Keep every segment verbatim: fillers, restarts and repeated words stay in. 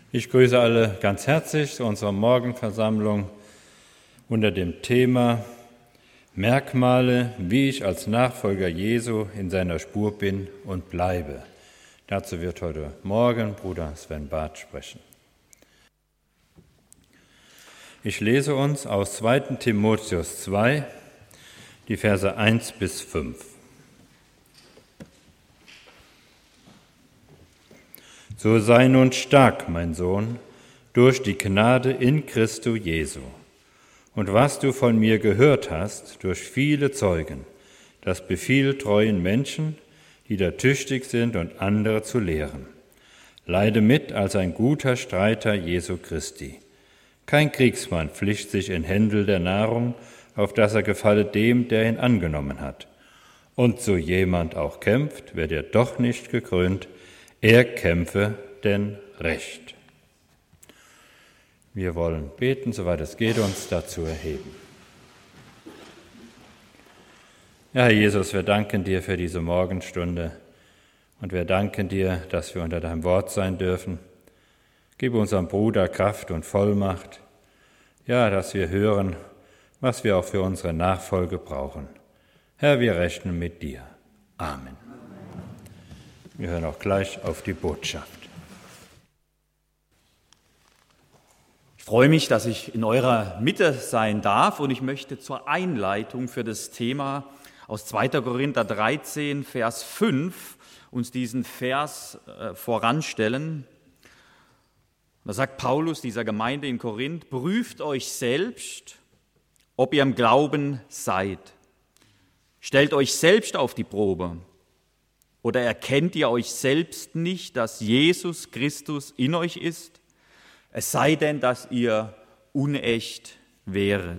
Ich grüße alle ganz herzlich zu unserer Morgenversammlung unter dem Thema Merkmale, wie ich als Nachfolger Jesu in seiner Spur bin und bleibe. Dazu wird heute Morgen Bruder Sven Barth sprechen. Ich lese uns aus zweiten Timotheus zwei, die Verse eins bis fünf. So sei nun stark, mein Sohn, durch die Gnade in Christo Jesu. Und was du von mir gehört hast, durch viele Zeugen, das befiehl treuen Menschen, die da tüchtig sind und andere zu lehren. Leide mit als ein guter Streiter Jesu Christi. Kein Kriegsmann pflicht sich in Händel der Nahrung, auf dass er gefalle dem, der ihn angenommen hat. Und so jemand auch kämpft, wird er doch nicht gekrönt, er kämpfe denn recht. Wir wollen beten, soweit es geht, uns dazu erheben. Ja, Herr Jesus, wir danken dir für diese Morgenstunde und wir danken dir, dass wir unter deinem Wort sein dürfen. Gib unserem Bruder Kraft und Vollmacht, ja, dass wir hören, was wir auch für unsere Nachfolge brauchen. Herr, wir rechnen mit dir. Amen. Wir hören auch gleich auf die Botschaft. Ich freue mich, dass ich in eurer Mitte sein darf und ich möchte zur Einleitung für das Thema aus zweiter Korinther dreizehn, Vers fünf uns diesen Vers äh, voranstellen. Da sagt Paulus dieser Gemeinde in Korinth: Prüft euch selbst, ob ihr im Glauben seid. Stellt euch selbst auf die Probe. Oder erkennt ihr euch selbst nicht, dass Jesus Christus in euch ist? Es sei denn, dass ihr unecht wäret.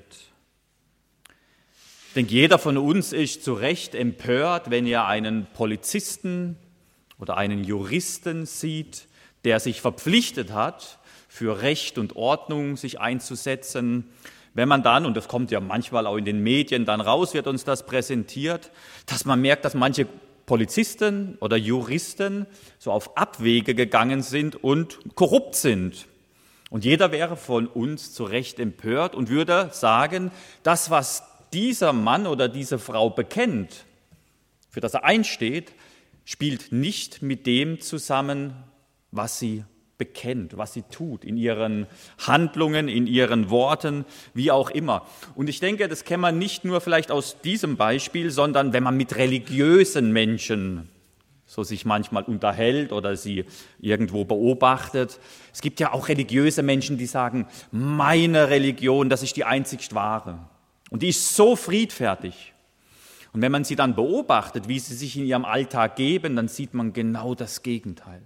Ich denke, jeder von uns ist zu Recht empört, wenn er einen Polizisten oder einen Juristen sieht, der sich verpflichtet hat, für Recht und Ordnung sich einzusetzen. Wenn man dann, und das kommt ja manchmal auch in den Medien dann raus, wird uns das präsentiert, dass man merkt, dass manche Polizisten oder Juristen so auf Abwege gegangen sind und korrupt sind. Und jeder wäre von uns zu Recht empört und würde sagen, das, was dieser Mann oder diese Frau bekennt, für das er einsteht, spielt nicht mit dem zusammen, was sie bekennt, was sie tut, in ihren Handlungen, in ihren Worten, wie auch immer. Und ich denke, das kennt man nicht nur vielleicht aus diesem Beispiel, sondern wenn man mit religiösen Menschen so sich manchmal unterhält oder sie irgendwo beobachtet. Es gibt ja auch religiöse Menschen, die sagen, meine Religion, das ist die einzig wahre. Und die ist so friedfertig. Und wenn man sie dann beobachtet, wie sie sich in ihrem Alltag geben, dann sieht man genau das Gegenteil.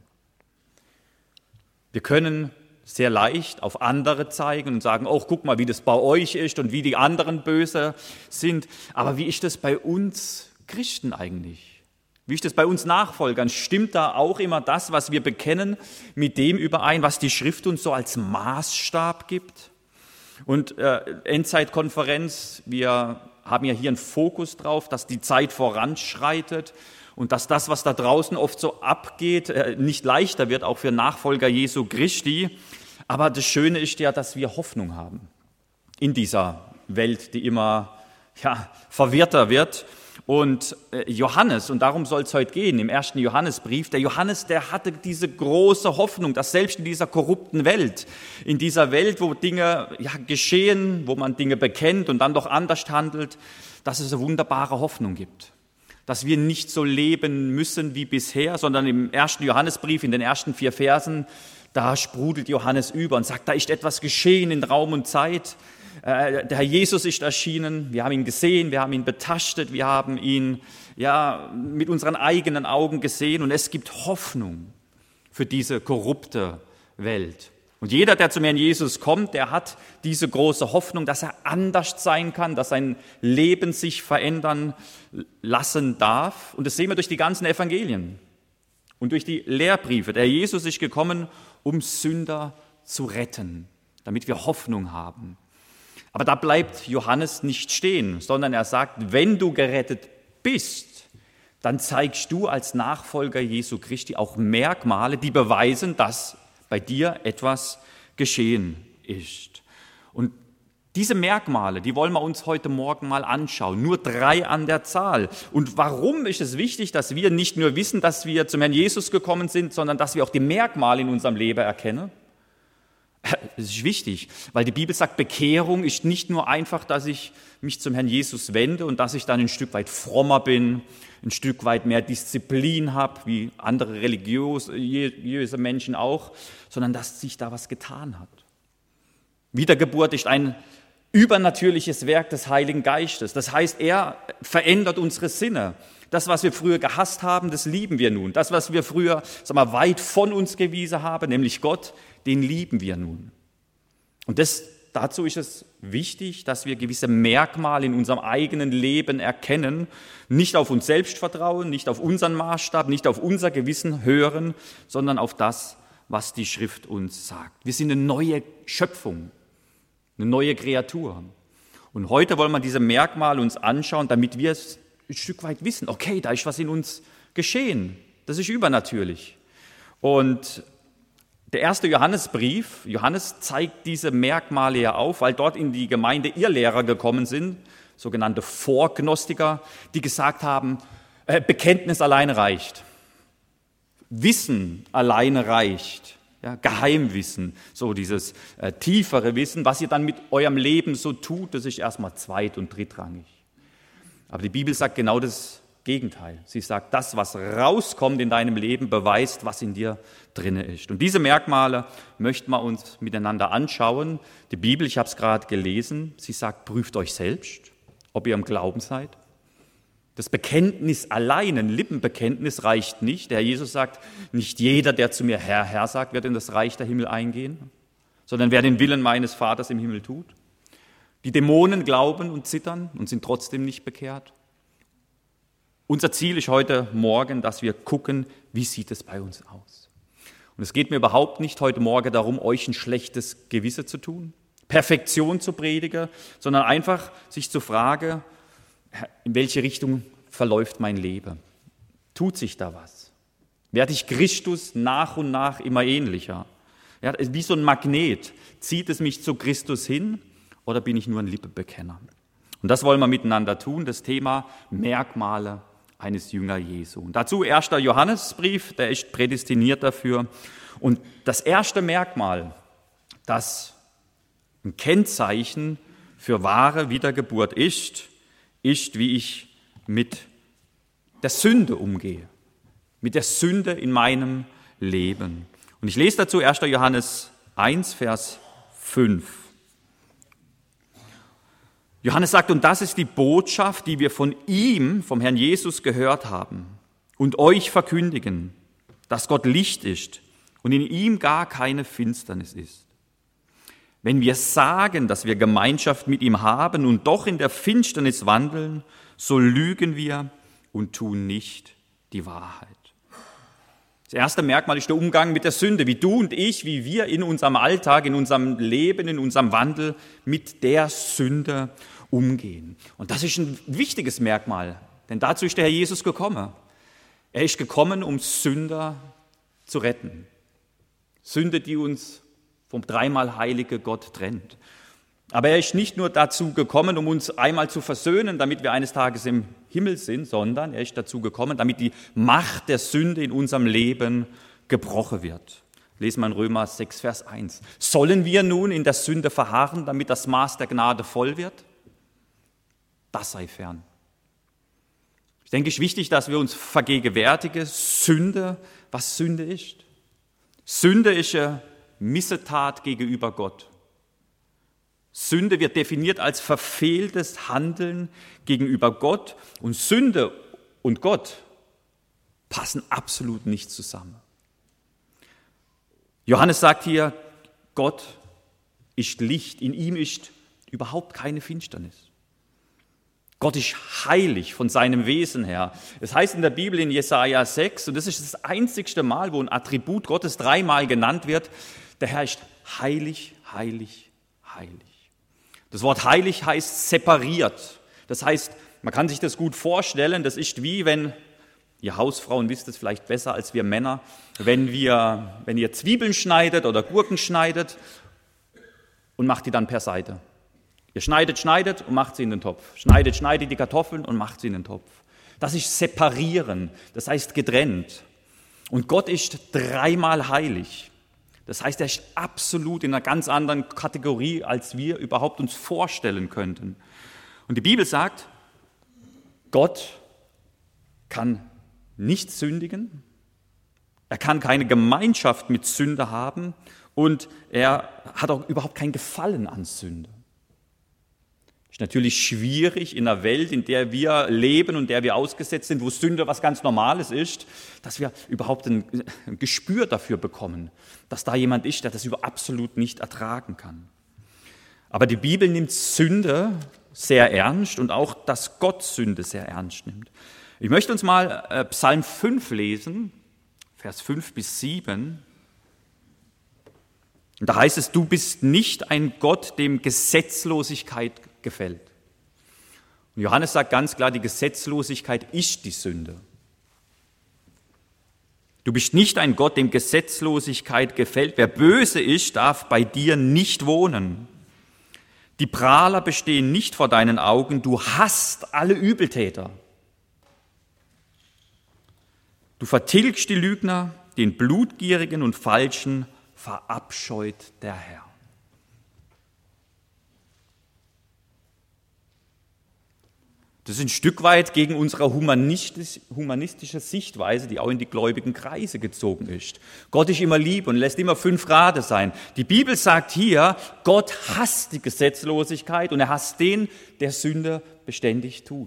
Wir können sehr leicht auf andere zeigen und sagen, oh, guck mal, wie das bei euch ist und wie die anderen böse sind. Aber wie ist das bei uns Christen eigentlich? Wie ist das bei uns Nachfolgern? Stimmt da auch immer das, was wir bekennen, mit dem überein, was die Schrift uns so als Maßstab gibt? Und äh, Endzeitkonferenz, wir haben ja hier einen Fokus drauf, dass die Zeit voranschreitet. Und dass das, was da draußen oft so abgeht, nicht leichter wird, auch für Nachfolger Jesu Christi. Aber das Schöne ist ja, dass wir Hoffnung haben in dieser Welt, die immer ja, verwirrter wird. Und Johannes, und darum soll es heute gehen, im ersten Johannesbrief, der Johannes, der hatte diese große Hoffnung, dass selbst in dieser korrupten Welt, in dieser Welt, wo Dinge ja, geschehen, wo man Dinge bekennt und dann doch anders handelt, dass es eine wunderbare Hoffnung gibt. Dass wir nicht so leben müssen wie bisher, sondern im ersten Johannesbrief, in den ersten vier Versen, da sprudelt Johannes über und sagt, da ist etwas geschehen in Raum und Zeit. Der Herr Jesus ist erschienen, wir haben ihn gesehen, wir haben ihn betastet, wir haben ihn ja, mit unseren eigenen Augen gesehen und es gibt Hoffnung für diese korrupte Welt. Und jeder, der zum Herrn Jesus kommt, der hat diese große Hoffnung, dass er anders sein kann, dass sein Leben sich verändern lassen darf. Und das sehen wir durch die ganzen Evangelien und durch die Lehrbriefe. Der Jesus ist gekommen, um Sünder zu retten, damit wir Hoffnung haben. Aber da bleibt Johannes nicht stehen, sondern er sagt, wenn du gerettet bist, dann zeigst du als Nachfolger Jesu Christi auch Merkmale, die beweisen, dass bei dir etwas geschehen ist. Und diese Merkmale, die wollen wir uns heute Morgen mal anschauen. Nur drei an der Zahl. Und warum ist es wichtig, dass wir nicht nur wissen, dass wir zum Herrn Jesus gekommen sind, sondern dass wir auch die Merkmale in unserem Leben erkennen? Das ist wichtig, weil die Bibel sagt, Bekehrung ist nicht nur einfach, dass ich mich zum Herrn Jesus wende und dass ich dann ein Stück weit frommer bin, ein Stück weit mehr Disziplin habe, wie andere religiöse Menschen auch, sondern dass sich da was getan hat. Wiedergeburt ist ein übernatürliches Werk des Heiligen Geistes. Das heißt, er verändert unsere Sinne. Das, was wir früher gehasst haben, das lieben wir nun. Das, was wir früher sag mal, weit von uns gewiesen haben, nämlich Gott, den lieben wir nun. Und das, dazu ist es wichtig, dass wir gewisse Merkmale in unserem eigenen Leben erkennen, nicht auf uns selbst vertrauen, nicht auf unseren Maßstab, nicht auf unser Gewissen hören, sondern auf das, was die Schrift uns sagt. Wir sind eine neue Schöpfung, eine neue Kreatur. Und heute wollen wir diese Merkmale uns anschauen, damit wir es ein Stück weit wissen. Okay, da ist was in uns geschehen. Das ist übernatürlich. Und der erste Johannesbrief, Johannes zeigt diese Merkmale ja auf, weil dort in die Gemeinde Irrlehrer gekommen sind, sogenannte Vorgnostiker, die gesagt haben, äh, Bekenntnis alleine reicht. Wissen alleine reicht. Ja, Geheimwissen, so dieses äh, tiefere Wissen, was ihr dann mit eurem Leben so tut, das ist erstmal zweit- und drittrangig. Aber die Bibel sagt genau das Gegenteil. Sie sagt, das, was rauskommt in deinem Leben, beweist, was in dir drinne ist. Und diese Merkmale möchten wir uns miteinander anschauen. Die Bibel, ich habe es gerade gelesen, sie sagt, prüft euch selbst, ob ihr im Glauben seid. Das Bekenntnis allein, ein Lippenbekenntnis reicht nicht. Der Herr Jesus sagt, nicht jeder, der zu mir Herr, Herr sagt, wird in das Reich der Himmel eingehen, sondern wer den Willen meines Vaters im Himmel tut. Die Dämonen glauben und zittern und sind trotzdem nicht bekehrt. Unser Ziel ist heute Morgen, dass wir gucken, wie sieht es bei uns aus. Und es geht mir überhaupt nicht heute Morgen darum, euch ein schlechtes Gewissen zu tun, Perfektion zu predigen, sondern einfach sich zu fragen, in welche Richtung verläuft mein Leben? Tut sich da was? Werde ich Christus nach und nach immer ähnlicher? Ja, wie so ein Magnet. Zieht es mich zu Christus hin oder bin ich nur ein Lippenbekenner? Und das wollen wir miteinander tun, das Thema Merkmale eines Jünger Jesu. Und dazu erster Johannesbrief, der ist prädestiniert dafür. Und das erste Merkmal, das ein Kennzeichen für wahre Wiedergeburt ist, ist, wie ich mit der Sünde umgehe, mit der Sünde in meinem Leben. Und ich lese dazu erster Johannes eins, Vers fünf. Johannes sagt, und das ist die Botschaft, die wir von ihm, vom Herrn Jesus, gehört haben und euch verkündigen, dass Gott Licht ist und in ihm gar keine Finsternis ist. Wenn wir sagen, dass wir Gemeinschaft mit ihm haben und doch in der Finsternis wandeln, so lügen wir und tun nicht die Wahrheit. Das erste Merkmal ist der Umgang mit der Sünde, wie du und ich, wie wir in unserem Alltag, in unserem Leben, in unserem Wandel mit der Sünde umgehen. Und das ist ein wichtiges Merkmal, denn dazu ist der Herr Jesus gekommen. Er ist gekommen, um Sünder zu retten. Sünde, die uns vom dreimal heilige Gott trennt. Aber er ist nicht nur dazu gekommen, um uns einmal zu versöhnen, damit wir eines Tages im Himmel sind, sondern er ist dazu gekommen, damit die Macht der Sünde in unserem Leben gebrochen wird. Lesen wir in Römer sechs, Vers eins. Sollen wir nun in der Sünde verharren, damit das Maß der Gnade voll wird? Das sei fern. Ich denke, es ist wichtig, dass wir uns vergegenwärtigen, Sünde, was Sünde ist. Sünde ist eine Missetat gegenüber Gott. Sünde wird definiert als verfehltes Handeln gegenüber Gott und Sünde und Gott passen absolut nicht zusammen. Johannes sagt hier, Gott ist Licht, in ihm ist überhaupt keine Finsternis. Gott ist heilig von seinem Wesen her. Es heißt in der Bibel in Jesaja sechs, und das ist das einzigste Mal, wo ein Attribut Gottes dreimal genannt wird, der Herr ist heilig, heilig, heilig. Das Wort heilig heißt separiert. Das heißt, man kann sich das gut vorstellen, das ist wie wenn Ihr Hausfrauen wisst es vielleicht besser als wir Männer, wenn, wir, wenn ihr Zwiebeln schneidet oder Gurken schneidet und macht die dann per Seite. Ihr schneidet, schneidet und macht sie in den Topf. Schneidet, schneidet die Kartoffeln und macht sie in den Topf. Das ist separieren, das heißt getrennt. Und Gott ist dreimal heilig. Das heißt, er ist absolut in einer ganz anderen Kategorie, als wir überhaupt uns vorstellen könnten. Und die Bibel sagt, Gott kann nicht sündigen, er kann keine Gemeinschaft mit Sünde haben und er hat auch überhaupt kein Gefallen an Sünde. Es ist natürlich schwierig in einer Welt, in der wir leben und der wir ausgesetzt sind, wo Sünde was ganz Normales ist, dass wir überhaupt ein Gespür dafür bekommen, dass da jemand ist, der das über absolut nicht ertragen kann. Aber die Bibel nimmt Sünde sehr ernst und auch, dass Gott Sünde sehr ernst nimmt. Ich möchte uns mal äh, Psalm fünf lesen, Vers fünf bis sieben. Und da heißt es, du bist nicht ein Gott, dem Gesetzlosigkeit gefällt. Und Johannes sagt ganz klar, die Gesetzlosigkeit ist die Sünde. Du bist nicht ein Gott, dem Gesetzlosigkeit gefällt. Wer böse ist, darf bei dir nicht wohnen. Die Prahler bestehen nicht vor deinen Augen. Du hasst alle Übeltäter. Du vertilgst die Lügner, den Blutgierigen und Falschen verabscheut der Herr. Das ist ein Stück weit gegen unsere humanistisch, humanistische Sichtweise, die auch in die gläubigen Kreise gezogen ist. Gott ist immer lieb und lässt immer fünf Grade sein. Die Bibel sagt hier, Gott hasst die Gesetzlosigkeit und er hasst den, der Sünde beständig tut.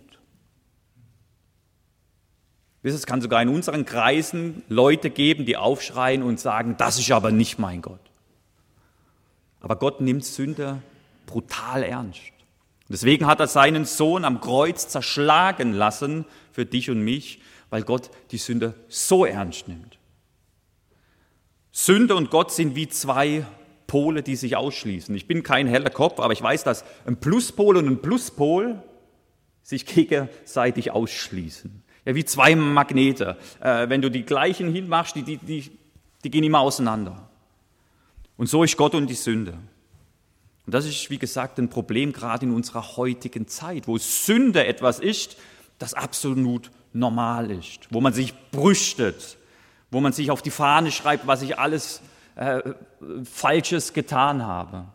Es kann sogar in unseren Kreisen Leute geben, die aufschreien und sagen, das ist aber nicht mein Gott. Aber Gott nimmt Sünde brutal ernst. Deswegen hat er seinen Sohn am Kreuz zerschlagen lassen für dich und mich, weil Gott die Sünde so ernst nimmt. Sünde und Gott sind wie zwei Pole, die sich ausschließen. Ich bin kein heller Kopf, aber ich weiß, dass ein Pluspol und ein Pluspol sich gegenseitig ausschließen. Ja, wie zwei Magnete. Äh, wenn du die gleichen hinmachst, die, die, die, die gehen immer auseinander. Und so ist Gott und die Sünde. Und das ist, wie gesagt, ein Problem gerade in unserer heutigen Zeit, wo Sünde etwas ist, das absolut normal ist, wo man sich brüstet, wo man sich auf die Fahne schreibt, was ich alles äh, Falsches getan habe.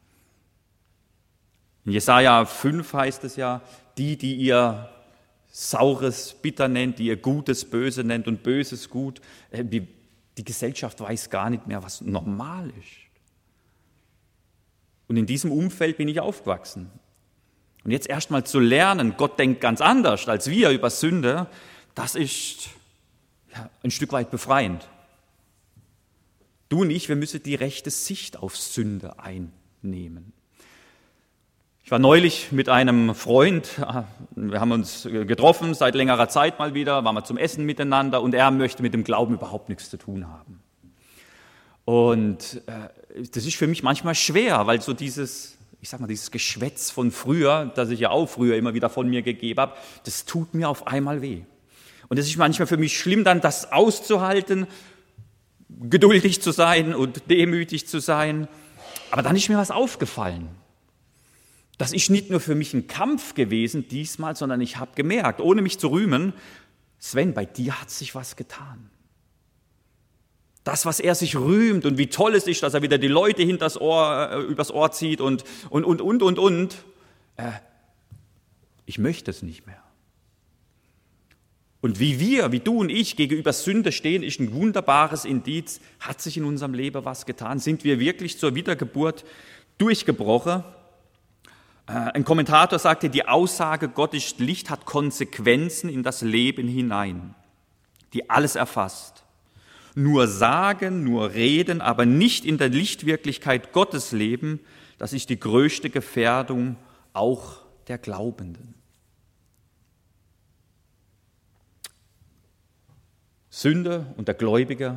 In Jesaja fünf heißt es ja, die, die ihr Saures bitter nennt, die ihr Gutes böse nennt und Böses gut. Die Gesellschaft weiß gar nicht mehr, was normal ist. Und in diesem Umfeld bin ich aufgewachsen. Und jetzt erstmal zu lernen, Gott denkt ganz anders als wir über Sünde, das ist ja, ein Stück weit befreiend. Du und ich, wir müssen die rechte Sicht auf Sünde einnehmen. Ich war neulich mit einem Freund, wir haben uns getroffen, seit längerer Zeit mal wieder, waren wir zum Essen miteinander und er möchte mit dem Glauben überhaupt nichts zu tun haben. Und äh, das ist für mich manchmal schwer, weil so dieses, ich sag mal, dieses Geschwätz von früher, das ich ja auch früher immer wieder von mir gegeben habe, das tut mir auf einmal weh. Und es ist manchmal für mich schlimm, dann das auszuhalten, geduldig zu sein und demütig zu sein. Aber dann ist mir was aufgefallen. Das ist nicht nur für mich ein Kampf gewesen diesmal, sondern ich habe gemerkt, ohne mich zu rühmen, Sven, bei dir hat sich was getan. Das, was er sich rühmt und wie toll es ist, dass er wieder die Leute hinters Ohr, äh, übers Ohr zieht und, und, und, und, und, und. Äh, ich möchte es nicht mehr. Und wie wir, wie du und ich gegenüber Sünde stehen, ist ein wunderbares Indiz. Hat sich in unserem Leben was getan? Sind wir wirklich zur Wiedergeburt durchgebrochen? Ein Kommentator sagte, die Aussage, Gott ist Licht, hat Konsequenzen in das Leben hinein, die alles erfasst. Nur sagen, nur reden, aber nicht in der Lichtwirklichkeit Gottes leben, das ist die größte Gefährdung auch der Glaubenden. Sünde und der Gläubige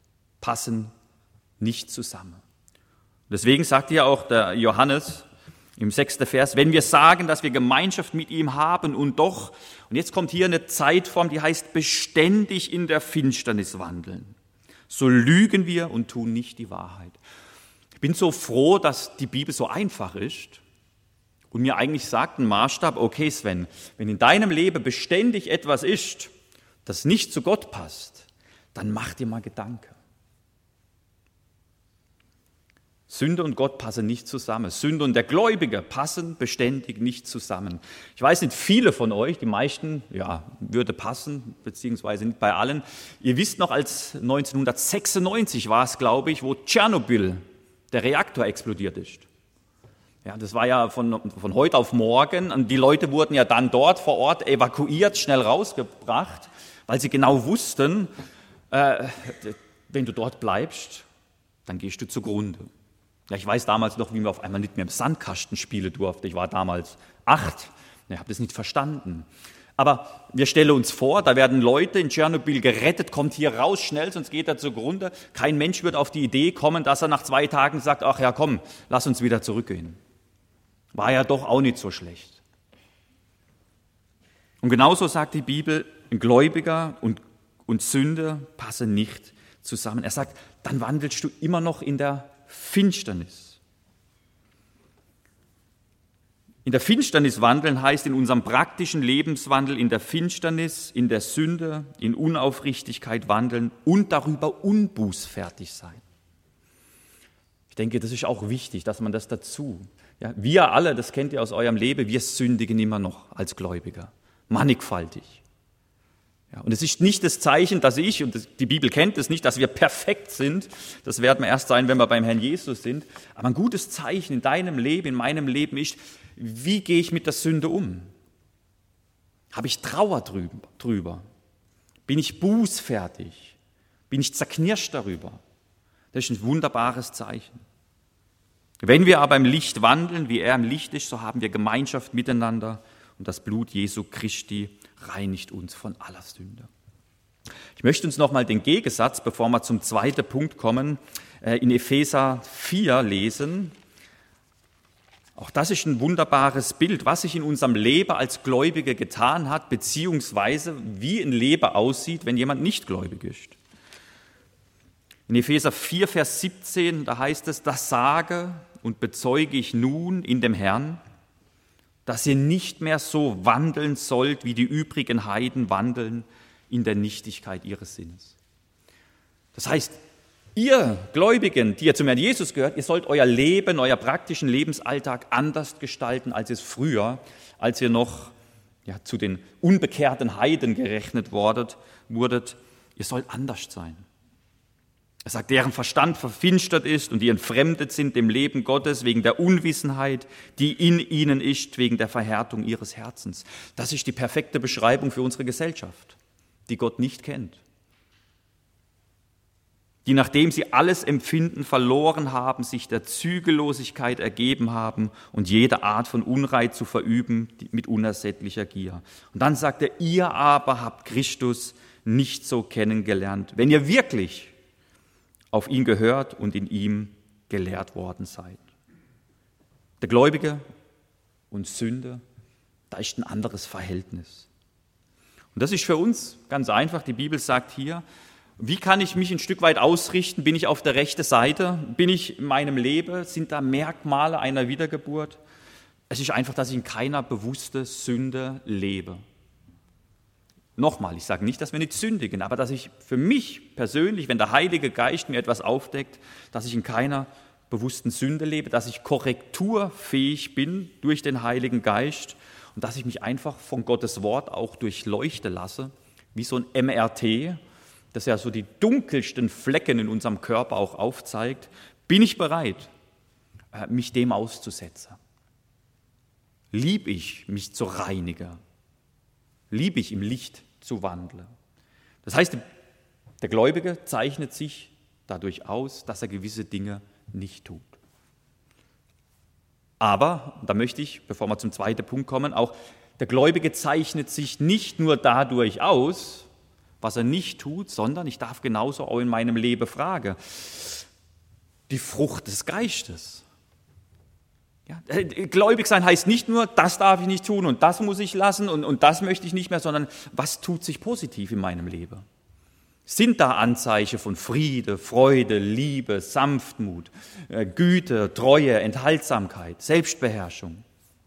passen nicht zusammen. Deswegen sagt ja auch der Johannes, Im sechsten Vers, wenn wir sagen, dass wir Gemeinschaft mit ihm haben und doch, und jetzt kommt hier eine Zeitform, die heißt beständig in der Finsternis wandeln, so lügen wir und tun nicht die Wahrheit. Ich bin so froh, dass die Bibel so einfach ist und mir eigentlich sagt ein Maßstab, okay Sven, wenn in deinem Leben beständig etwas ist, das nicht zu Gott passt, dann mach dir mal Gedanken. Sünde und Gott passen nicht zusammen. Sünde und der Gläubige passen beständig nicht zusammen. Ich weiß nicht, viele von euch, die meisten, ja, würde passen, beziehungsweise nicht bei allen. Ihr wisst noch, als neunzehnhundertsechsundneunzig war es, glaube ich, wo Tschernobyl, der Reaktor, explodiert ist. Ja, das war ja von, von heute auf morgen und die Leute wurden ja dann dort vor Ort evakuiert, schnell rausgebracht, weil sie genau wussten, äh, wenn du dort bleibst, dann gehst du zugrunde. Ja, ich weiß damals noch, wie man auf einmal nicht mehr im Sandkasten spielen durfte. Ich war damals acht, ich habe das nicht verstanden. Aber wir stellen uns vor, da werden Leute in Tschernobyl gerettet, kommt hier raus schnell, sonst geht er zugrunde. Kein Mensch wird auf die Idee kommen, dass er nach zwei Tagen sagt, ach ja komm, lass uns wieder zurückgehen. War ja doch auch nicht so schlecht. Und genauso sagt die Bibel, ein Gläubiger und, und Sünde passen nicht zusammen. Er sagt, dann wandelst du immer noch in der Finsternis. In der Finsternis wandeln heißt in unserem praktischen Lebenswandel in der Finsternis, in der Sünde, in Unaufrichtigkeit wandeln und darüber unbußfertig sein. Ich denke, das ist auch wichtig, dass man das dazu, ja, wir alle, das kennt ihr aus eurem Leben, wir sündigen immer noch als Gläubiger, mannigfaltig. Ja, und es ist nicht das Zeichen, dass ich, und das, die Bibel kennt es nicht, dass wir perfekt sind. Das werden wir erst sein, wenn wir beim Herrn Jesus sind. Aber ein gutes Zeichen in deinem Leben, in meinem Leben ist, wie gehe ich mit der Sünde um? Habe ich Trauer drüber? Bin ich bußfertig? Bin ich zerknirscht darüber? Das ist ein wunderbares Zeichen. Wenn wir aber im Licht wandeln, wie er im Licht ist, so haben wir Gemeinschaft miteinander und das Blut Jesu Christi reinigt uns von aller Sünde. Ich möchte uns nochmal den Gegensatz, bevor wir zum zweiten Punkt kommen, in Epheser vier lesen. Auch das ist ein wunderbares Bild, was sich in unserem Leben als Gläubige getan hat, beziehungsweise wie ein Leben aussieht, wenn jemand nicht gläubig ist. In Epheser vier, Vers siebzehn, da heißt es, das sage und bezeuge ich nun in dem Herrn, dass ihr nicht mehr so wandeln sollt, wie die übrigen Heiden wandeln in der Nichtigkeit ihres Sinnes. Das heißt, ihr Gläubigen, die ihr zum Herrn Jesus gehört, ihr sollt euer Leben, euer praktischen Lebensalltag anders gestalten, als es früher, als ihr noch ja, zu den unbekehrten Heiden gerechnet wurdet, wurdet. Ihr sollt anders sein. Er sagt, deren Verstand verfinstert ist und die entfremdet sind dem Leben Gottes wegen der Unwissenheit, die in ihnen ist, wegen der Verhärtung ihres Herzens. Das ist die perfekte Beschreibung für unsere Gesellschaft, die Gott nicht kennt. Die, nachdem sie alles Empfinden verloren haben, sich der Zügellosigkeit ergeben haben und jede Art von Unrein zu verüben mit unersättlicher Gier. Und dann sagt er, ihr aber habt Christus nicht so kennengelernt, wenn ihr wirklich auf ihn gehört und in ihm gelehrt worden seid. Der Gläubige und Sünde, da ist ein anderes Verhältnis. Und das ist für uns ganz einfach. Die Bibel sagt hier, wie kann ich mich ein Stück weit ausrichten? Bin ich auf der rechten Seite? Bin ich in meinem Leben? Sind da Merkmale einer Wiedergeburt? Es ist einfach, dass ich in keiner bewussten Sünde lebe. Nochmal, ich sage nicht, dass wir nicht sündigen, aber dass ich für mich persönlich, wenn der Heilige Geist mir etwas aufdeckt, dass ich in keiner bewussten Sünde lebe, dass ich korrekturfähig bin durch den Heiligen Geist und dass ich mich einfach von Gottes Wort auch durchleuchten lasse, wie so ein M R T, das ja so die dunkelsten Flecken in unserem Körper auch aufzeigt, bin ich bereit, mich dem auszusetzen. Lieb ich, mich zu reinigen. Liebe ich, im Licht zu wandeln. Das heißt, der Gläubige zeichnet sich dadurch aus, dass er gewisse Dinge nicht tut. Aber, da möchte ich, bevor wir zum zweiten Punkt kommen, auch der Gläubige zeichnet sich nicht nur dadurch aus, was er nicht tut, sondern ich darf genauso auch in meinem Leben fragen, die Frucht des Geistes. Ja, gläubig sein heißt nicht nur, das darf ich nicht tun und das muss ich lassen und, und das möchte ich nicht mehr, sondern was tut sich positiv in meinem Leben? Sind da Anzeichen von Friede, Freude, Liebe, Sanftmut, Güte, Treue, Enthaltsamkeit, Selbstbeherrschung?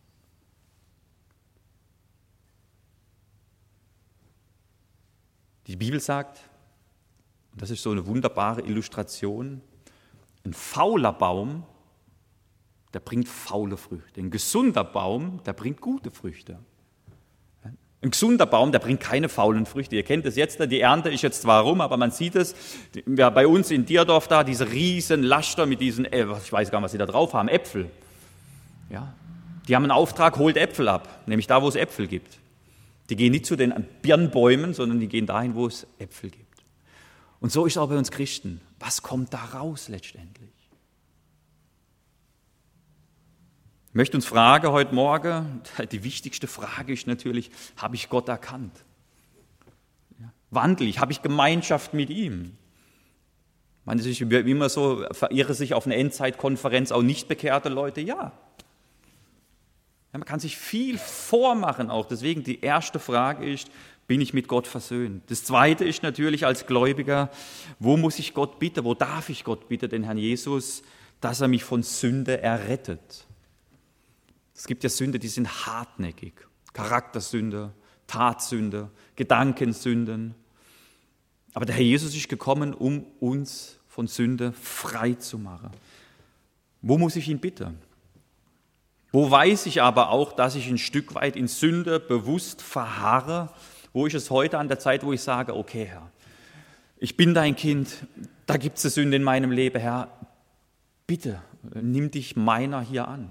Die Bibel sagt, und das ist so eine wunderbare Illustration, ein fauler Baum, der bringt faule Früchte. Ein gesunder Baum, der bringt gute Früchte. Ein gesunder Baum, der bringt keine faulen Früchte. Ihr kennt es jetzt, die Ernte ist jetzt zwar rum, aber man sieht es, ja, bei uns in Dierdorf da, diese riesen Laster mit diesen, ich weiß gar nicht, was sie da drauf haben, Äpfel. Ja, die haben einen Auftrag, holt Äpfel ab, nämlich da, wo es Äpfel gibt. Die gehen nicht zu den Birnbäumen, sondern die gehen dahin, wo es Äpfel gibt. Und so ist es auch bei uns Christen. Was kommt da raus letztendlich? Ich möchte uns fragen heute Morgen, die wichtigste Frage ist natürlich, habe ich Gott erkannt? Ja, wandle ich, habe ich Gemeinschaft mit ihm? Man ist immer so, verirre sich auf eine Endzeitkonferenz auch nicht bekehrte Leute? Ja. Ja. Man kann sich viel vormachen auch, deswegen die erste Frage ist, bin ich mit Gott versöhnt? Das zweite ist natürlich als Gläubiger, wo muss ich Gott bitten, wo darf ich Gott bitten, den Herrn Jesus, dass er mich von Sünde errettet? Es gibt ja Sünde, die sind hartnäckig. Charaktersünde, Tatsünde, Gedankensünden. Aber der Herr Jesus ist gekommen, um uns von Sünde frei zu machen. Wo muss ich ihn bitten? Wo weiß ich aber auch, dass ich ein Stück weit in Sünde bewusst verharre? Wo ist es heute an der Zeit, wo ich sage, okay, Herr, ich bin dein Kind, da gibt es eine Sünde in meinem Leben, Herr, bitte, nimm dich meiner hier an.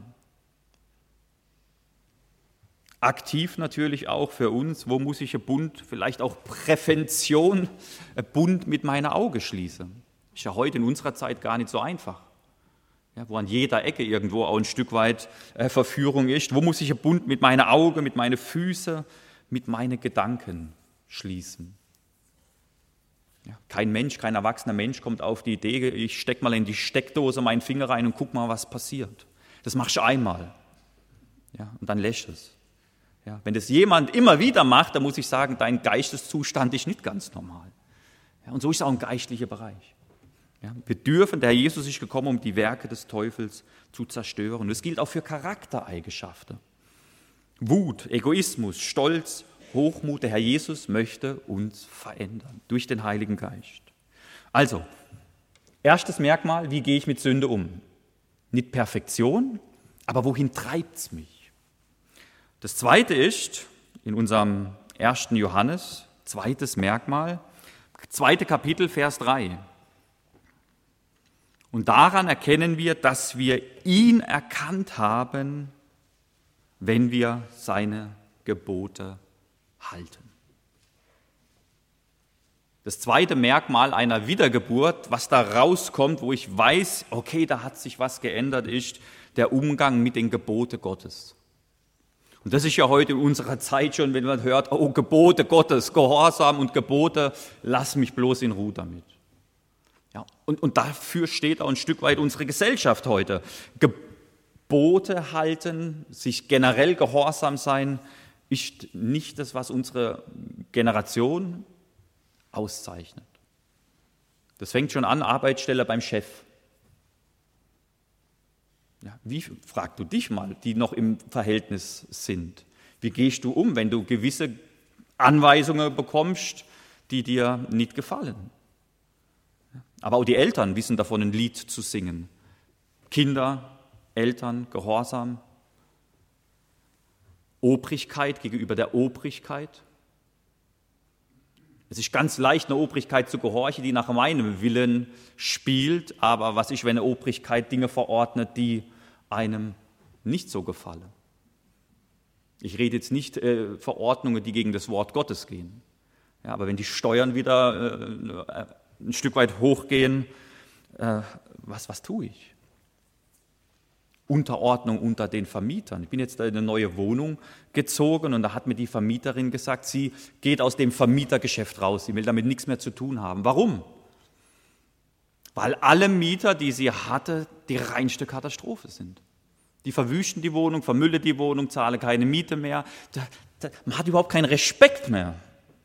Aktiv natürlich auch für uns, wo muss ich einen Bund, vielleicht auch Prävention, einen Bund mit meiner Auge schließen? Ist ja heute in unserer Zeit gar nicht so einfach. Ja, wo an jeder Ecke irgendwo auch ein Stück weit äh, Verführung ist. Wo muss ich einen Bund mit meinen Augen, mit meinen Füßen, mit meinen Gedanken schließen? Ja, kein Mensch, kein erwachsener Mensch kommt auf die Idee, ich stecke mal in die Steckdose meinen Finger rein und guck mal, was passiert. Das machst du einmal. Ja, und dann lässt es. Ja, wenn das jemand immer wieder macht, dann muss ich sagen, dein Geisteszustand ist nicht ganz normal. Ja, und so ist es auch im geistlichen Bereich. Ja, wir dürfen, der Herr Jesus ist gekommen, um die Werke des Teufels zu zerstören. Und das gilt auch für Charaktereigenschaften. Wut, Egoismus, Stolz, Hochmut. Der Herr Jesus möchte uns verändern durch den Heiligen Geist. Also, erstes Merkmal, wie gehe ich mit Sünde um? Nicht Perfektion, aber wohin treibt es mich? Das zweite ist, in unserem ersten Johannes, zweites Merkmal, zweite Kapitel, Vers drei. Und daran erkennen wir, dass wir ihn erkannt haben, wenn wir seine Gebote halten. Das zweite Merkmal einer Wiedergeburt, was da rauskommt, wo ich weiß, okay, da hat sich was geändert, ist der Umgang mit den Geboten Gottes. Und das ist ja heute in unserer Zeit schon, wenn man hört, oh, Gebote Gottes, Gehorsam und Gebote, lass mich bloß in Ruhe damit. Ja, und, und dafür steht auch ein Stück weit unsere Gesellschaft heute. Gebote halten, sich generell gehorsam sein, ist nicht das, was unsere Generation auszeichnet. Das fängt schon an, Arbeitsstelle beim Chef. Ja, wie, frag du dich mal, die noch im Verhältnis sind. Wie gehst du um, wenn du gewisse Anweisungen bekommst, die dir nicht gefallen? Aber auch die Eltern wissen davon, ein Lied zu singen. Kinder, Eltern, Gehorsam, Obrigkeit gegenüber der Obrigkeit. Es ist ganz leicht, eine Obrigkeit zu gehorchen, die nach meinem Willen spielt, aber was ist, wenn eine Obrigkeit Dinge verordnet, die einem nicht so gefallen? Ich rede jetzt nicht äh, Verordnungen, die gegen das Wort Gottes gehen. Ja, aber wenn die Steuern wieder äh, ein Stück weit hochgehen, äh, was, was tue ich? Unterordnung unter den Vermietern. Ich bin jetzt in eine neue Wohnung gezogen und da hat mir die Vermieterin gesagt, sie geht aus dem Vermietergeschäft raus, sie will damit nichts mehr zu tun haben. Warum? Weil alle Mieter, die sie hatte, die reinste Katastrophe sind. Die verwüsten die Wohnung, vermüllen die Wohnung, zahlen keine Miete mehr. Da, da, man hat überhaupt keinen Respekt mehr.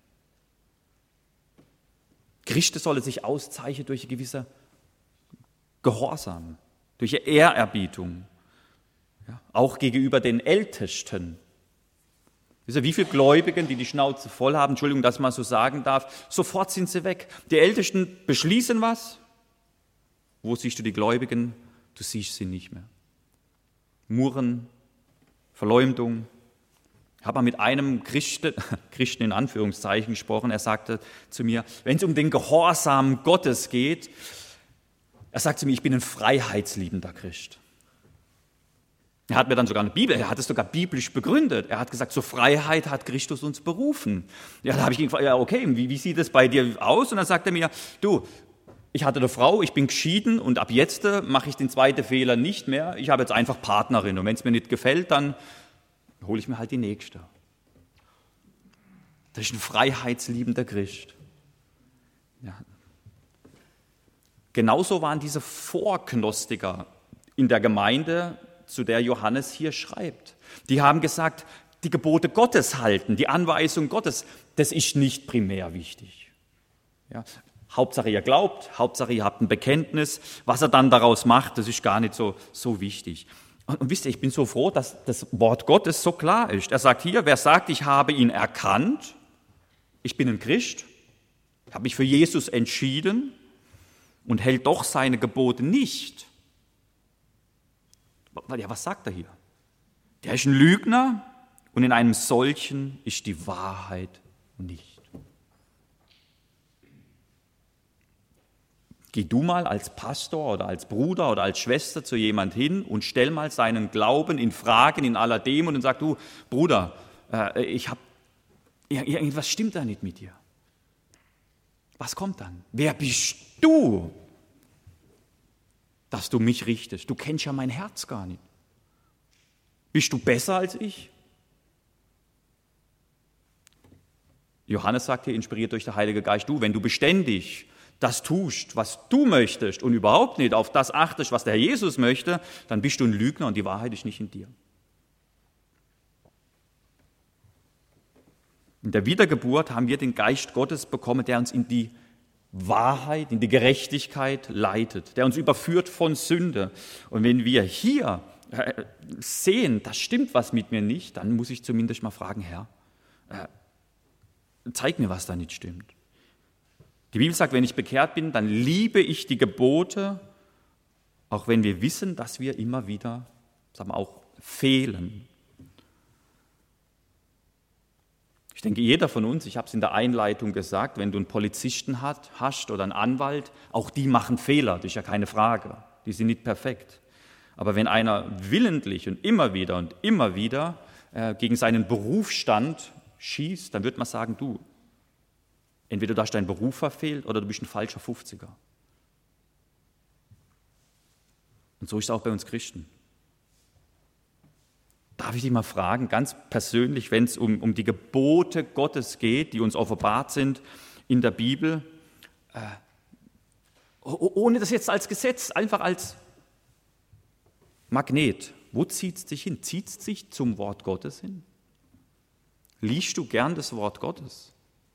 Gerichte sollen sich auszeichnen durch eine gewisse Gehorsam, durch eine Ehrerbietung, ja, auch gegenüber den Ältesten. Wisst ihr, wie viele Gläubigen, die die Schnauze voll haben, Entschuldigung, dass man so sagen darf, sofort sind sie weg. Die Ältesten beschließen was. Wo siehst du die Gläubigen? Du siehst sie nicht mehr. Murren, Verleumdung. Ich habe mal mit einem Christen, Christen in Anführungszeichen gesprochen. Er sagte zu mir, wenn es um den Gehorsam Gottes geht, er sagt zu mir, ich bin ein freiheitsliebender Christ. Er hat mir dann sogar eine Bibel, er hat es sogar biblisch begründet. Er hat gesagt, zur Freiheit hat Christus uns berufen. Ja, da habe ich ihn gefragt, ja, okay, wie, wie sieht es bei dir aus? Und dann sagt er mir, du, ich hatte eine Frau, ich bin geschieden und ab jetzt mache ich den zweiten Fehler nicht mehr. Ich habe jetzt einfach Partnerin und wenn es mir nicht gefällt, dann hole ich mir halt die nächste. Das ist ein freiheitsliebender Christ. Ja. Genauso waren diese Vorgnostiker in der Gemeinde, zu der Johannes hier schreibt. Die haben gesagt, die Gebote Gottes halten, die Anweisung Gottes, das ist nicht primär wichtig. Ja. Hauptsache ihr glaubt, Hauptsache ihr habt ein Bekenntnis. Was er dann daraus macht, das ist gar nicht so, so wichtig. Und, und wisst ihr, ich bin so froh, dass das Wort Gottes so klar ist. Er sagt hier, wer sagt, ich habe ihn erkannt, ich bin ein Christ, habe mich für Jesus entschieden und hält doch seine Gebote nicht. Ja, was sagt er hier? Der ist ein Lügner und in einem solchen ist die Wahrheit nicht. Geh du mal als Pastor oder als Bruder oder als Schwester zu jemand hin und stell mal seinen Glauben in Fragen in aller Demut und sag, du Bruder, äh, ich hab, irgendwas stimmt da nicht mit dir. Was kommt dann? Wer bist du, dass du mich richtest? Du kennst ja mein Herz gar nicht. Bist du besser als ich? Johannes sagt hier, inspiriert durch den Heiligen Geist, du, wenn du beständig das tust, was du möchtest und überhaupt nicht auf das achtest, was der Herr Jesus möchte, dann bist du ein Lügner und die Wahrheit ist nicht in dir. In der Wiedergeburt haben wir den Geist Gottes bekommen, der uns in die Wahrheit, in die Gerechtigkeit leitet, der uns überführt von Sünde. Und wenn wir hier sehen, da stimmt was mit mir nicht, dann muss ich zumindest mal fragen, Herr, zeig mir, was da nicht stimmt. Die Bibel sagt, wenn ich bekehrt bin, dann liebe ich die Gebote, auch wenn wir wissen, dass wir immer wieder, sagen wir auch, fehlen. Ich denke, jeder von uns, ich habe es in der Einleitung gesagt, wenn du einen Polizisten hat, hast oder einen Anwalt, auch die machen Fehler, das ist ja keine Frage, die sind nicht perfekt. Aber wenn einer willentlich und immer wieder und immer wieder äh, gegen seinen Berufsstand schießt, dann wird man sagen, du, entweder du hast deinen Beruf verfehlt oder du bist ein falscher Fünfziger. Und so ist es auch bei uns Christen. Darf ich dich mal fragen, ganz persönlich, wenn es um, um die Gebote Gottes geht, die uns offenbart sind in der Bibel, äh, ohne das jetzt als Gesetz, einfach als Magnet, wo zieht es dich hin? Zieht es sich zum Wort Gottes hin? Liest du gern das Wort Gottes?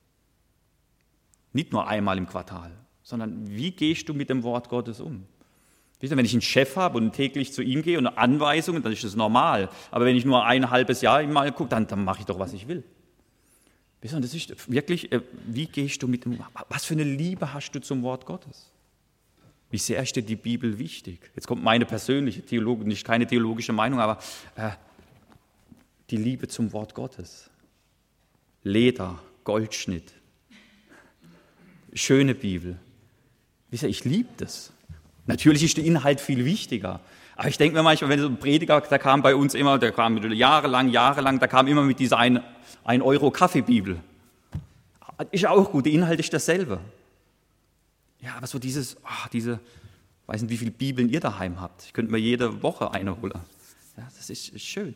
Nicht nur einmal im Quartal, sondern wie gehst du mit dem Wort Gottes um? Wenn ich einen Chef habe und täglich zu ihm gehe und eine Anweisung, dann ist das normal. Aber wenn ich nur ein halbes Jahr mal gucke, dann, dann mache ich doch, was ich will. Das ist wirklich, wie gehst du mit dem, was für eine Liebe hast du zum Wort Gottes? Wie sehr ist dir die Bibel wichtig? Jetzt kommt meine persönliche Theologie, nicht keine theologische Meinung, aber äh, die Liebe zum Wort Gottes. Leder, Goldschnitt, schöne Bibel. Wisst ihr, ich liebe das. Natürlich ist der Inhalt viel wichtiger. Aber ich denke mir manchmal, wenn so ein Prediger, der kam bei uns immer, der kam jahrelang, jahrelang, der kam immer mit dieser ein Euro Kaffeebibel. Ist auch gut, der Inhalt ist dasselbe. Ja, aber so dieses, oh, diese, ich weiß nicht, wie viele Bibeln ihr daheim habt. Ich könnte mir jede Woche eine holen. Ja, das ist, ist schön.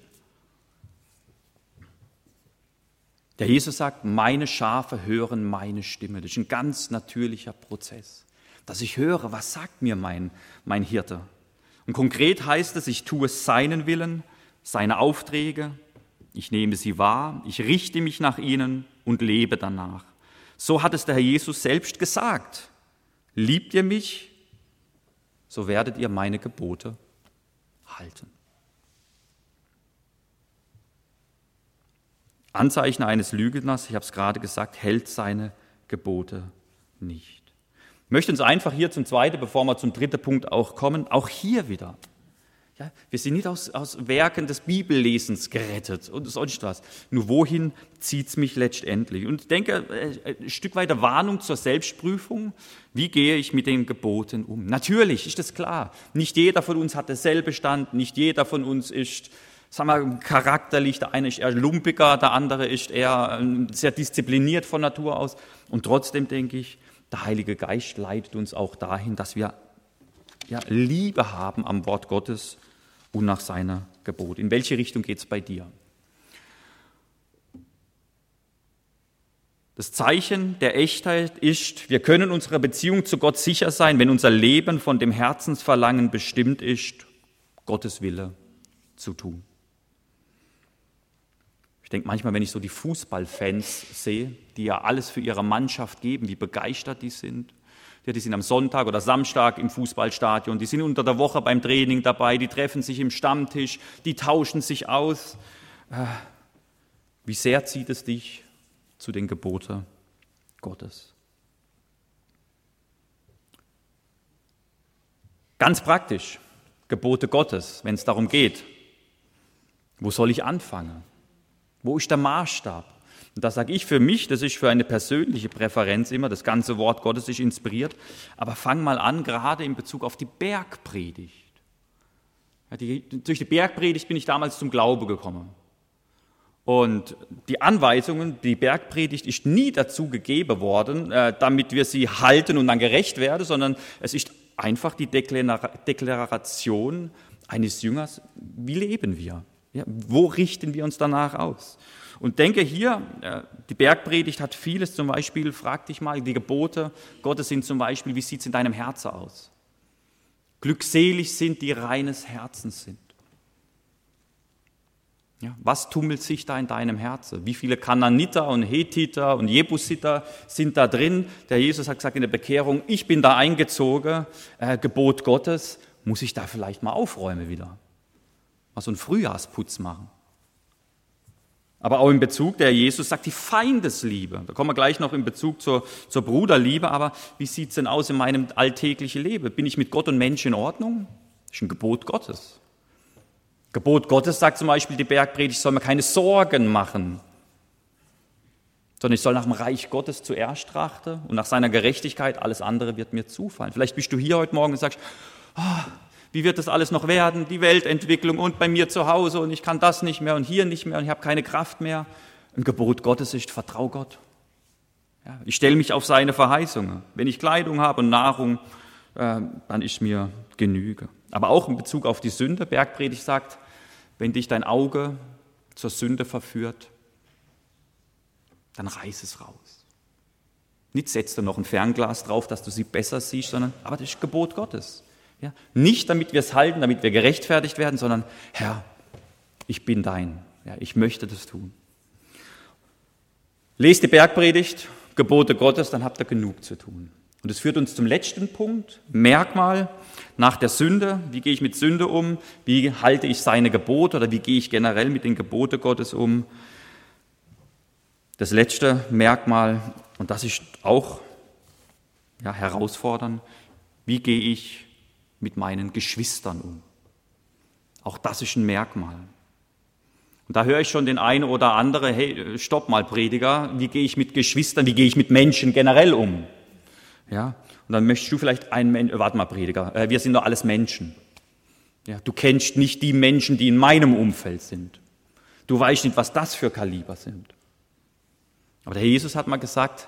Der Jesus sagt, meine Schafe hören meine Stimme. Das ist ein ganz natürlicher Prozess. Dass ich höre, was sagt mir mein, mein Hirte? Und konkret heißt es, ich tue seinen Willen, seine Aufträge, ich nehme sie wahr, ich richte mich nach ihnen und lebe danach. So hat es der Herr Jesus selbst gesagt. Liebt ihr mich, so werdet ihr meine Gebote halten. Anzeichen eines Lügners, ich habe es gerade gesagt, hält seine Gebote nicht. Ich möchte uns einfach hier zum Zweiten, bevor wir zum dritten Punkt auch kommen, auch hier wieder. Ja, wir sind nicht aus, aus Werken des Bibellesens gerettet und sonst was. Nur wohin zieht es mich letztendlich? Und ich denke, ein Stück weiter Warnung zur Selbstprüfung. Wie gehe ich mit den Geboten um? Natürlich ist das klar. Nicht jeder von uns hat dasselbe Stand. Nicht jeder von uns ist, sagen wir, charakterlich. Der eine ist eher lumpiger, der andere ist eher sehr diszipliniert von Natur aus. Und trotzdem denke ich, der Heilige Geist leitet uns auch dahin, dass wir ja, Liebe haben am Wort Gottes und nach seiner Gebot. In welche Richtung geht es bei dir? Das Zeichen der Echtheit ist, wir können unserer Beziehung zu Gott sicher sein, wenn unser Leben von dem Herzensverlangen bestimmt ist, Gottes Wille zu tun. Ich denke manchmal, wenn ich so die Fußballfans sehe, die ja alles für ihre Mannschaft geben, wie begeistert die sind. Ja, die sind am Sonntag oder Samstag im Fußballstadion, die sind unter der Woche beim Training dabei, die treffen sich im Stammtisch, die tauschen sich aus. Wie sehr zieht es dich zu den Geboten Gottes? Ganz praktisch, Gebote Gottes, wenn es darum geht. Wo soll ich anfangen? Wo ist der Maßstab? Und das sage ich für mich, das ist für eine persönliche Präferenz immer, das ganze Wort Gottes ist inspiriert, aber fang mal an, gerade in Bezug auf die Bergpredigt. Ja, die, durch die Bergpredigt bin ich damals zum Glaube gekommen. Und die Anweisungen, die Bergpredigt ist nie dazu gegeben worden, äh, damit wir sie halten und dann gerecht werden, sondern es ist einfach die Deklaration eines Jüngers, wie leben wir? Ja, wo richten wir uns danach aus? Und denke hier, die Bergpredigt hat vieles, zum Beispiel, frag dich mal, die Gebote Gottes sind zum Beispiel, wie sieht es in deinem Herzen aus? Glückselig sind, die reines Herzens sind. Ja, was tummelt sich da in deinem Herzen? Wie viele Kananiter und Hethiter und Jebusiter sind da drin? Der Jesus hat gesagt in der Bekehrung, ich bin da eingezogen, äh, Gebot Gottes, muss ich da vielleicht mal aufräumen wieder? Mal so einen Frühjahrsputz machen. Aber auch in Bezug, der Jesus sagt, die Feindesliebe. Da kommen wir gleich noch in Bezug zur, zur Bruderliebe. Aber wie sieht es denn aus in meinem alltäglichen Leben? Bin ich mit Gott und Menschen in Ordnung? Das ist ein Gebot Gottes. Gebot Gottes sagt zum Beispiel die Bergpredigt, ich soll mir keine Sorgen machen, sondern ich soll nach dem Reich Gottes zuerst trachten und nach seiner Gerechtigkeit, alles andere wird mir zufallen. Vielleicht bist du hier heute Morgen und sagst, oh, wie wird das alles noch werden, die Weltentwicklung und bei mir zu Hause und ich kann das nicht mehr und hier nicht mehr und ich habe keine Kraft mehr. Ein Gebot Gottes ist, vertrau Gott. Ja, ich stelle mich auf seine Verheißungen. Wenn ich Kleidung habe und Nahrung, äh, dann ist mir Genüge. Aber auch in Bezug auf die Sünde, Bergpredigt sagt, wenn dich dein Auge zur Sünde verführt, dann reiß es raus. Nicht setzt du noch ein Fernglas drauf, dass du sie besser siehst, sondern, aber das ist Gebot Gottes. Ja, nicht damit wir es halten, damit wir gerechtfertigt werden, sondern Herr, ich bin dein. Ja, ich möchte das tun. Lest die Bergpredigt, Gebote Gottes, dann habt ihr genug zu tun. Und es führt uns zum letzten Punkt, Merkmal nach der Sünde. Wie gehe ich mit Sünde um? Wie halte ich seine Gebote oder wie gehe ich generell mit den Geboten Gottes um? Das letzte Merkmal, und das ist auch ja, herausfordernd, wie gehe ich mit meinen Geschwistern um? Auch das ist ein Merkmal. Und da höre ich schon den einen oder anderen, hey, stopp mal, Prediger, wie gehe ich mit Geschwistern, wie gehe ich mit Menschen generell um? Ja, und dann möchtest du vielleicht einen Menschen, warte mal, Prediger, äh, wir sind doch alles Menschen. Ja, du kennst nicht die Menschen, die in meinem Umfeld sind. Du weißt nicht, was das für Kaliber sind. Aber der Herr Jesus hat mal gesagt,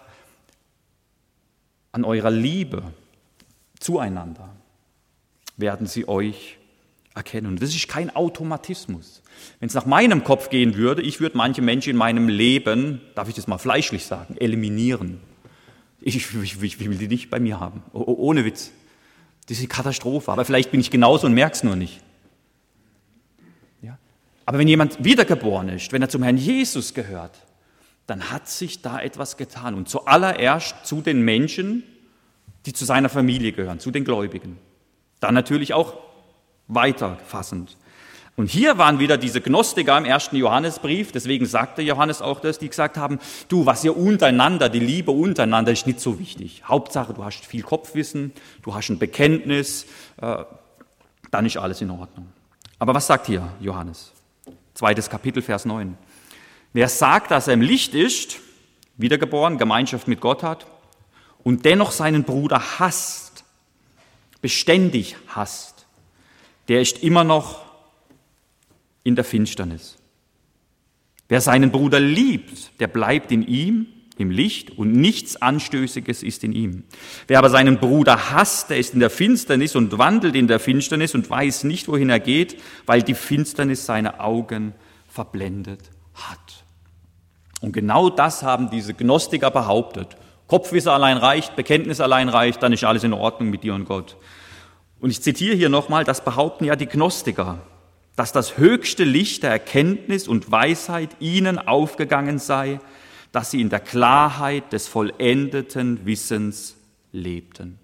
an eurer Liebe zueinander werden sie euch erkennen. Und das ist kein Automatismus. Wenn es nach meinem Kopf gehen würde, ich würde manche Menschen in meinem Leben, darf ich das mal fleischlich sagen, eliminieren. Ich, ich, ich will die nicht bei mir haben, ohne Witz. Das ist eine Katastrophe, aber vielleicht bin ich genauso und merke es nur nicht. Ja? Aber wenn jemand wiedergeboren ist, wenn er zum Herrn Jesus gehört, dann hat sich da etwas getan. Und zuallererst zu den Menschen, die zu seiner Familie gehören, zu den Gläubigen. Dann natürlich auch weiterfassend. Und hier waren wieder diese Gnostiker im ersten Johannesbrief, deswegen sagte Johannes auch das, die gesagt haben, du, was ihr untereinander, die Liebe untereinander ist nicht so wichtig. Hauptsache, du hast viel Kopfwissen, du hast ein Bekenntnis, äh, dann ist alles in Ordnung. Aber was sagt hier Johannes? Zweites Kapitel, Vers neun. Wer sagt, dass er im Licht ist, wiedergeboren, Gemeinschaft mit Gott hat und dennoch seinen Bruder hasst, beständig hasst, der ist immer noch in der Finsternis. Wer seinen Bruder liebt, der bleibt in ihm, im Licht, und nichts Anstößiges ist in ihm. Wer aber seinen Bruder hasst, der ist in der Finsternis und wandelt in der Finsternis und weiß nicht, wohin er geht, weil die Finsternis seine Augen verblendet hat. Und genau das haben diese Gnostiker behauptet. Kopfwissen allein reicht, Bekenntnis allein reicht, dann ist alles in Ordnung mit dir und Gott. Und ich zitiere hier nochmal, das behaupten ja die Gnostiker, dass das höchste Licht der Erkenntnis und Weisheit ihnen aufgegangen sei, dass sie in der Klarheit des vollendeten Wissens lebten.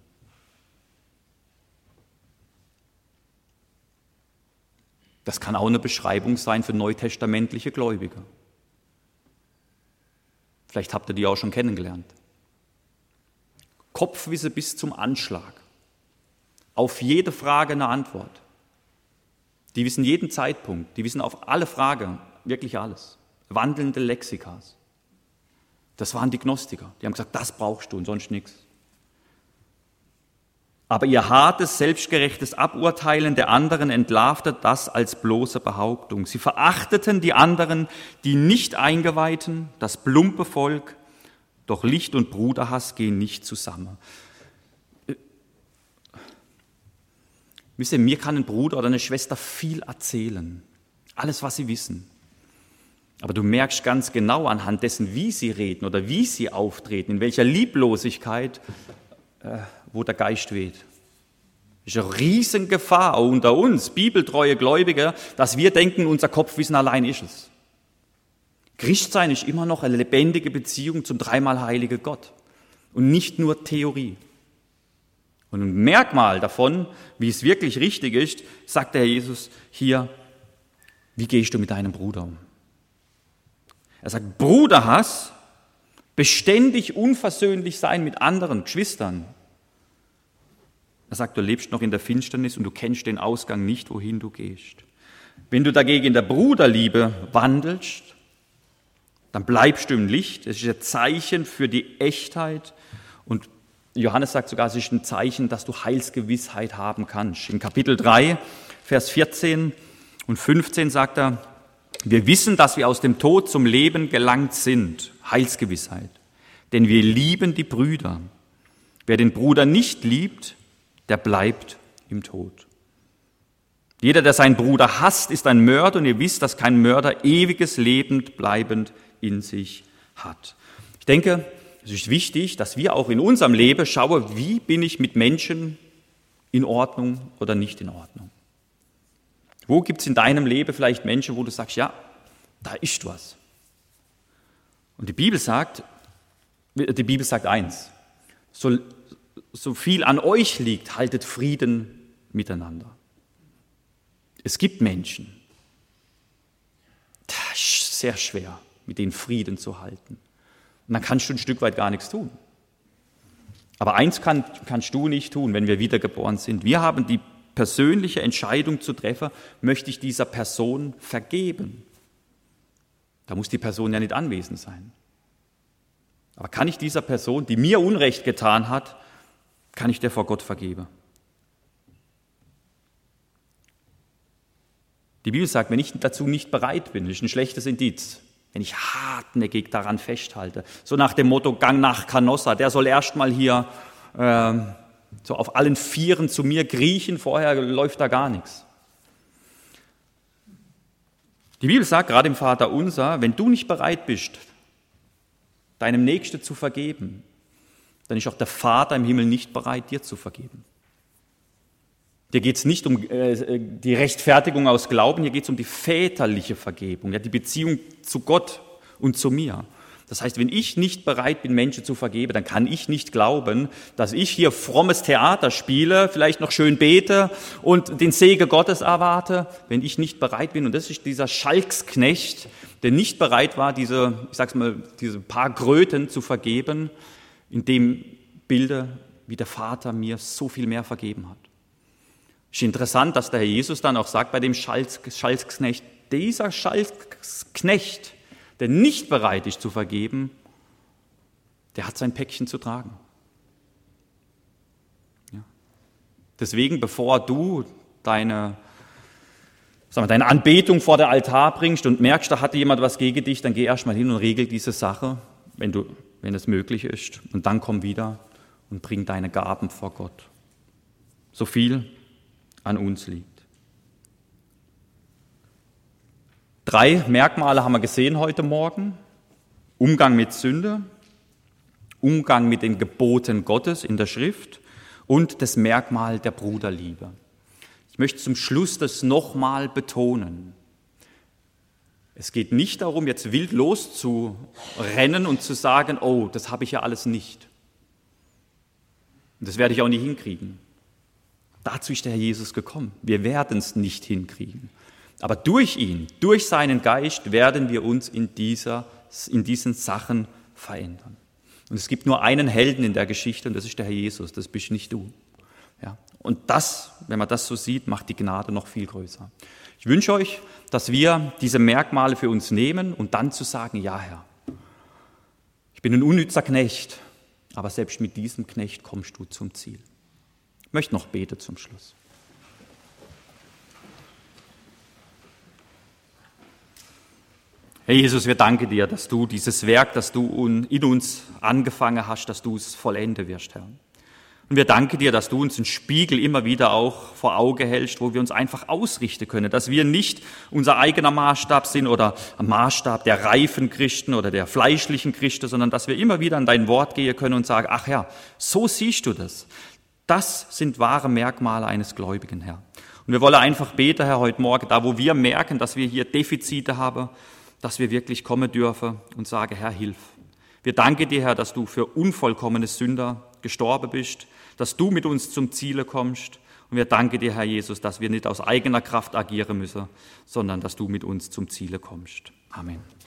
Das kann auch eine Beschreibung sein für neutestamentliche Gläubige. Vielleicht habt ihr die auch schon kennengelernt. Kopfwissen bis zum Anschlag. Auf jede Frage eine Antwort. Die wissen jeden Zeitpunkt, die wissen auf alle Fragen, wirklich alles. Wandelnde Lexikas. Das waren die Gnostiker. Die haben gesagt, das brauchst du und sonst nichts. Aber ihr hartes, selbstgerechtes Aburteilen der anderen entlarvte das als bloße Behauptung. Sie verachteten die anderen, die nicht Eingeweihten, das plumpe Volk, doch Licht und Bruderhass gehen nicht zusammen. Wisst ihr, mir kann ein Bruder oder eine Schwester viel erzählen, alles, was sie wissen. Aber du merkst ganz genau anhand dessen, wie sie reden oder wie sie auftreten, in welcher Lieblosigkeit, äh, wo der Geist weht. Das ist eine Riesengefahr auch unter uns, bibeltreue Gläubige, dass wir denken, unser Kopfwissen allein ist es. Christsein ist immer noch eine lebendige Beziehung zum dreimal heiligen Gott und nicht nur Theorie. Und ein Merkmal davon, wie es wirklich richtig ist, sagt der Herr Jesus hier, wie gehst du mit deinem Bruder um? Er sagt, Bruderhass, beständig unversöhnlich sein mit anderen Geschwistern. Er sagt, du lebst noch in der Finsternis und du kennst den Ausgang nicht, wohin du gehst. Wenn du dagegen in der Bruderliebe wandelst, dann bleibst du im Licht. Es ist ein Zeichen für die Echtheit. Und Johannes sagt sogar, es ist ein Zeichen, dass du Heilsgewissheit haben kannst. In Kapitel drei, Vers vierzehn und fünfzehn sagt er, wir wissen, dass wir aus dem Tod zum Leben gelangt sind. Heilsgewissheit. Denn wir lieben die Brüder. Wer den Bruder nicht liebt, der bleibt im Tod. Jeder, der seinen Bruder hasst, ist ein Mörder, und ihr wisst, dass kein Mörder ewiges Leben bleibend in sich hat. Ich denke, es ist wichtig, dass wir auch in unserem Leben schauen, wie bin ich mit Menschen in Ordnung oder nicht in Ordnung. Wo gibt es in deinem Leben vielleicht Menschen, wo du sagst, ja, da ist was. Und die Bibel sagt, die Bibel sagt eins, so, so viel an euch liegt, haltet Frieden miteinander. Es gibt Menschen, das ist sehr schwer, mit denen Frieden zu halten. Und dann kannst du ein Stück weit gar nichts tun. Aber eins kann, kannst du nicht tun, wenn wir wiedergeboren sind. Wir haben die persönliche Entscheidung zu treffen, möchte ich dieser Person vergeben. Da muss die Person ja nicht anwesend sein. Aber kann ich dieser Person, die mir Unrecht getan hat, kann ich der vor Gott vergeben? Die Bibel sagt, wenn ich dazu nicht bereit bin, das ist ein schlechtes Indiz. Wenn ich hartnäckig daran festhalte, so nach dem Motto, Gang nach Canossa, der soll erstmal hier äh, so auf allen Vieren zu mir kriechen, vorher läuft da gar nichts. Die Bibel sagt, gerade im Vater Unser, wenn du nicht bereit bist, deinem Nächsten zu vergeben, dann ist auch der Vater im Himmel nicht bereit, dir zu vergeben. Dir geht es nicht um äh, die Rechtfertigung aus Glauben, hier geht es um die väterliche Vergebung, ja, die Beziehung zu Gott und zu mir. Das heißt, wenn ich nicht bereit bin, Menschen zu vergeben, dann kann ich nicht glauben, dass ich hier frommes Theater spiele, vielleicht noch schön bete und den Segen Gottes erwarte, wenn ich nicht bereit bin. Und das ist dieser Schalksknecht, der nicht bereit war, diese, ich sag's mal, diese paar Kröten zu vergeben, in dem Bilde, wie der Vater mir so viel mehr vergeben hat. Es ist interessant, dass der Herr Jesus dann auch sagt bei dem Schalksknecht, dieser Schalksknecht, der nicht bereit ist zu vergeben, der hat sein Päckchen zu tragen. Ja. Deswegen, bevor du deine, sag mal, deine Anbetung vor den Altar bringst und merkst, da hatte jemand was gegen dich, dann geh erst mal hin und regel diese Sache, wenn, du, wenn es möglich ist. Und dann komm wieder und bring deine Gaben vor Gott. So viel an uns liegt. Drei Merkmale haben wir gesehen heute Morgen. Umgang mit Sünde, Umgang mit den Geboten Gottes in der Schrift und das Merkmal der Bruderliebe. Ich möchte zum Schluss das nochmal betonen. Es geht nicht darum, jetzt wild loszurennen und zu sagen, oh, das habe ich ja alles nicht. Und das werde ich auch nicht hinkriegen. Dazu ist der Herr Jesus gekommen. Wir werden es nicht hinkriegen. Aber durch ihn, durch seinen Geist werden wir uns in, dieser, in diesen Sachen verändern. Und es gibt nur einen Helden in der Geschichte und das ist der Herr Jesus, das bist nicht du. Ja. Und das, wenn man das so sieht, macht die Gnade noch viel größer. Ich wünsche euch, dass wir diese Merkmale für uns nehmen und dann zu sagen, ja Herr, ich bin ein unnützer Knecht, aber selbst mit diesem Knecht kommst du zum Ziel. Ich möchte noch beten zum Schluss. Herr Jesus, wir danken dir, dass du dieses Werk, das du in uns angefangen hast, dass du es vollenden wirst, Herr. Und wir danken dir, dass du uns einen Spiegel immer wieder auch vor Auge hältst, wo wir uns einfach ausrichten können, dass wir nicht unser eigener Maßstab sind oder ein Maßstab der reifen Christen oder der fleischlichen Christen, sondern dass wir immer wieder an dein Wort gehen können und sagen, ach Herr, so siehst du das. Das sind wahre Merkmale eines Gläubigen, Herr. Und wir wollen einfach beten, Herr, heute Morgen, da wo wir merken, dass wir hier Defizite haben, dass wir wirklich kommen dürfen und sagen, Herr, hilf. Wir danken dir, Herr, dass du für unvollkommene Sünder gestorben bist, dass du mit uns zum Ziele kommst. Und wir danken dir, Herr Jesus, dass wir nicht aus eigener Kraft agieren müssen, sondern dass du mit uns zum Ziele kommst. Amen.